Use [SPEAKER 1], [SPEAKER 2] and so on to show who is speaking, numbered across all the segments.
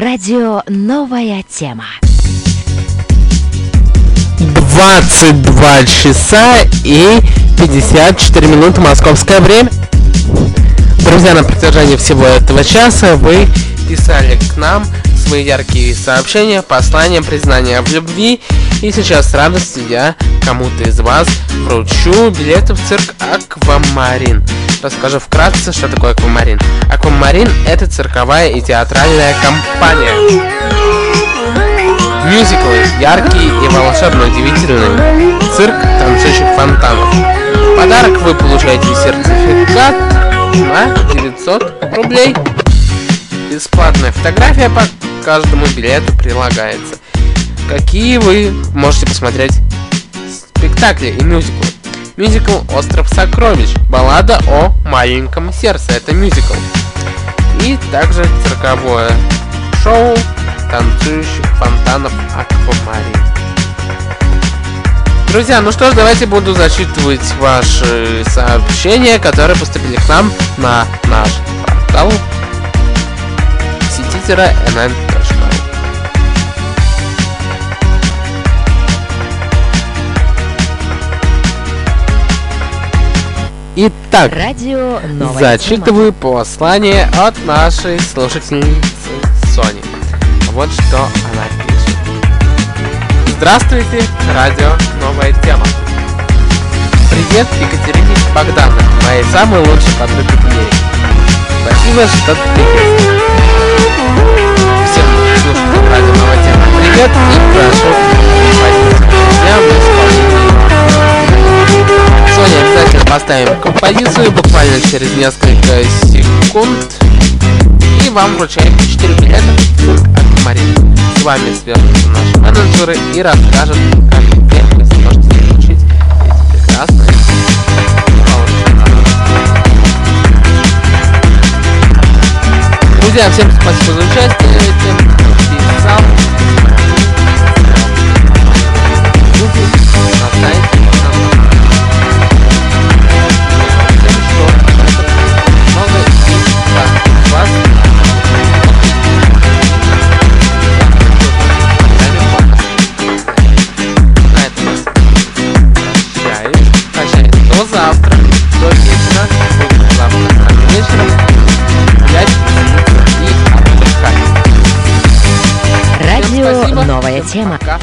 [SPEAKER 1] Радио «Новая тема».
[SPEAKER 2] 22 часа и 54 минуты московское время. Друзья, на протяжении всего этого часа вы писали к нам свои яркие сообщения, послания, признания в любви. И сейчас с радостью я кому-то из вас вручу билеты в цирк «Аквамарин». Расскажу вкратце, что такое «Аквамарин». «Аквамарин» — это цирковая и театральная компания. Мюзиклы яркие и волшебно удивительные. Цирк танцующих фонтанов. В подарок вы получаете сертификат на 900 рублей. Бесплатная фотография по каждому билету прилагается. Какие вы можете посмотреть спектакли и мюзиклы? Мюзикл «Остров сокровищ», баллада о маленьком сердце, это мюзикл. И также цирковое шоу танцующих фонтанов «Аквамарин». Друзья, ну что ж, давайте буду зачитывать ваши сообщения, которые поступили к нам на наш портал сети-nn.ru. Итак, зачитываю послание от нашей слушательницы Сони. Вот что она пишет. Здравствуйте, радио «Новая тема». Привет Екатерине Богдановне, моей самой лучшей подруге в мире. Спасибо, что ты есть. Всем слушателям радио «Новая тема» привет и прошу композицию. Я в исполнении. Соня, обязательно поставим композицию буквально через несколько секунд. И вам вручаем 4 билета в цирк «Аквамарин». С вами свяжутся наши менеджеры и расскажут, как вы сможете получить эти прекрасные друзья, всем спасибо за участие. Тем, кто писал на сайте. До завтра, до вечера, завтра вечером гулять и отдыхать.
[SPEAKER 1] Радио «Новая тема».
[SPEAKER 2] Пока.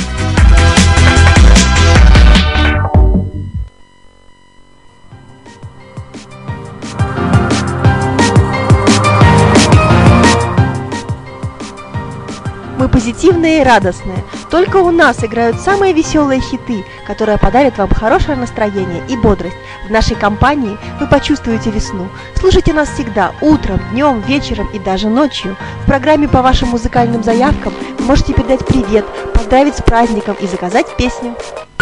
[SPEAKER 3] Мы позитивные и радостные. Только у нас играют самые веселые хиты, которые подарят вам хорошее настроение и бодрость. В нашей компании вы почувствуете весну. Слушайте нас всегда, утром, днем, вечером и даже ночью. В программе по вашим музыкальным заявкам вы можете передать привет, поздравить с праздником и заказать песню.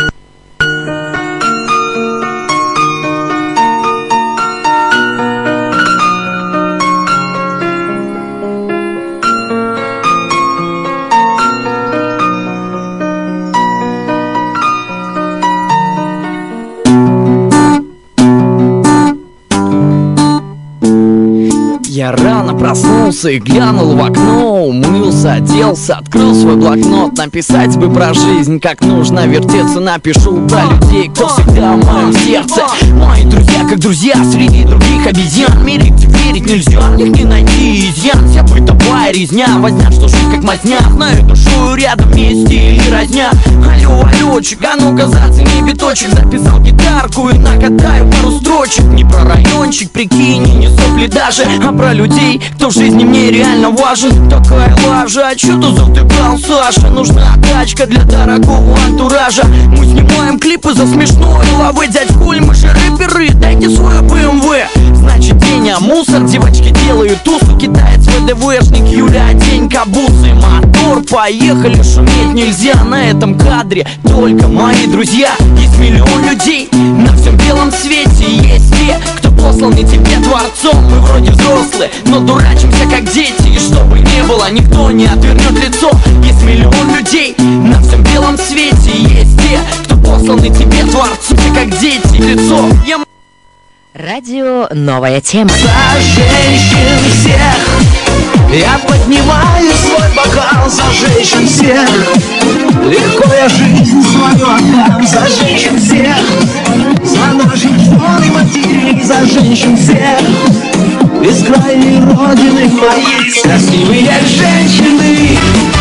[SPEAKER 4] Я рано проснулся и глянул в окно, умылся, оделся, открыл свой блокнот. Написать бы про жизнь, как нужно вертеться. Напишу про людей, кто всегда в моем сердце. Мои друзья, как друзья, среди других обезьян. В мире, где верить нельзя, в них не найти изъян. Вся бытовая резня, возня, что жить как мазня. Знаю, душу рядом вместе или разня. Алло, аллочек, а ну-ка зацени биточек. Записал гитарку и накатаю пару строчек. Не про райончик, прикинь, не сопли даже, а про людей, кто в жизни мне реально важен. Такая лажа, а чё ты затыкал, Саша? Нужна тачка для дорогого антуража. Мы снимаем клипы за смешной головы. Дядь Коль, мы же рэперы, дайте свой БМВ. Значит, день, а мусор, девочки делают тусу. Китаец, ВДВшник, Юля, одень кабусы. Мотор, поехали, шуметь нельзя. На этом кадре только мои друзья. Есть миллион людей на всем белом свете. Есть те, кто послан не тебе творцом. Мы вроде взрослые, но дурачимся как дети. И чтобы не было, никто не отвернет лицо. Есть миллион людей на всем белом свете. Есть те, кто послан не тебе творцом. Все как дети, лицо.
[SPEAKER 1] Радио «Новая тема».
[SPEAKER 4] За женщин всех
[SPEAKER 5] Я поднимаю свой бокал за женщин всех. Легко я жизнь свою отдам за женщин всех. За наших жен и матерей, за женщин всех. Бескрайней родины моей красивые женщины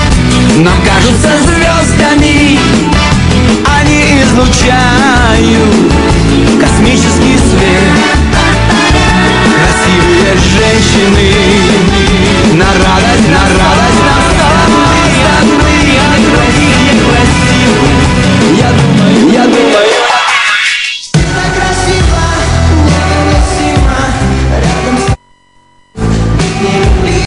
[SPEAKER 5] нам кажутся звездами. Они излучают